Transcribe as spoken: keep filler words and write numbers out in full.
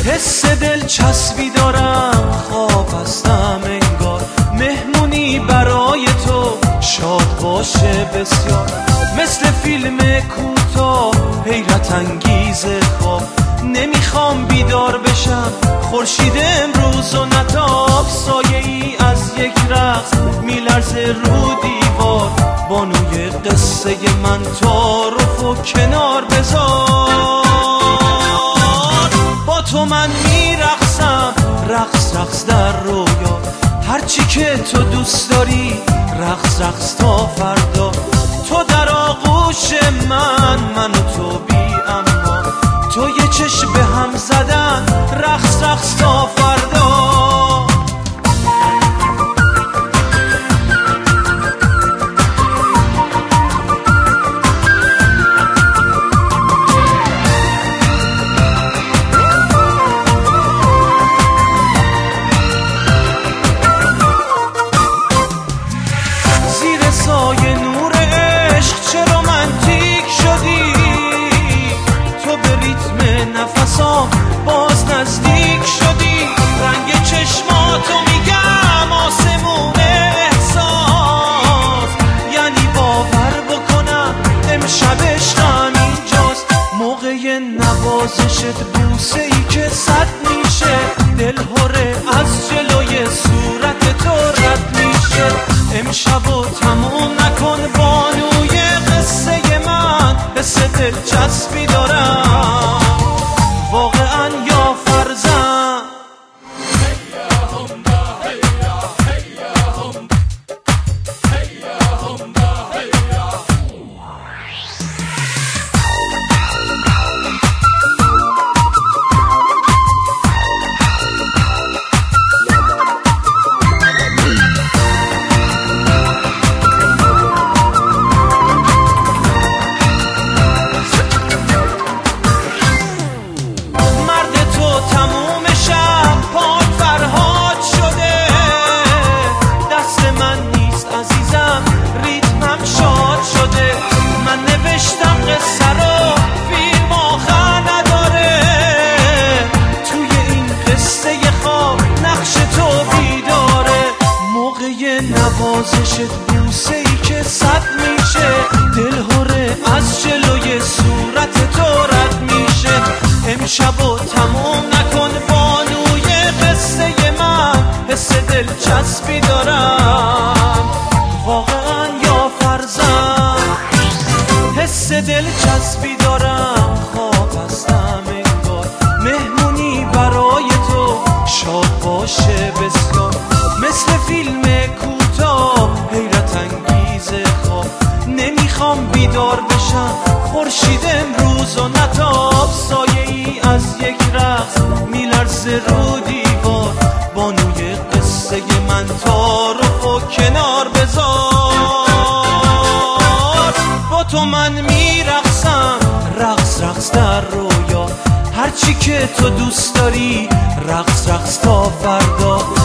حس دلچسبی دارم، خواب هستم انگار مهمونی برای تو، شاد باشه بسیار مثل فیلم کوتاه حیرت انگیز خواب. نمیخوام بیدار بشم، خورشید امروز و نتاب، سایه ای از یک رقص میلرزه رو دیوار. بانوی قصه من تعارف و کنار بذار، با تو من میرقصم رقص رقص در رویا، هرچی که تو دوست داری رقص رقص تا فردا. تو در آغوش من، من و تو بی اما، تو یه چشم به هم زدن رقص رقص تا فردا. زیر سایه نور عشق چه رومانتیک شدی، تو به ریتم نفسام باز نزدیک شدی. رنگ چشماتو میگم آسمون احساس، یعنی باور بکنم امشب عشقم اینجاست. موقع نوازشت بوسه ای که صد میشه، دل هره از جلوی صورت تو رد میشه. امشب و تموم نکن بانوی قصه من، حس دلچسبی دارم واقعا یا فرزن. نوازشت بوسه ای که صد میشه، دل هره از جلوی صورت تو رد میشه. امشب و تموم نکن بانوی قصه من، حس دلچسبی دارم واقعا یا فرزن. حس دلچسبی دارم، خواب هستم انگار مهمونی برای تو، شاد باشه بسیار مثل فیلم کوتاه حیرت انگیز خواب. نمیخوام بیدار بشم، خورشید امروز و نتاب، سایه ای از یک رقص میلرزه رو دیوار. بانوی قصه من تعارف و کنار بذار، با تو من میرقصم رقص رقص در رویا، هرچی که تو دوست داری رقص رقص تا فردا.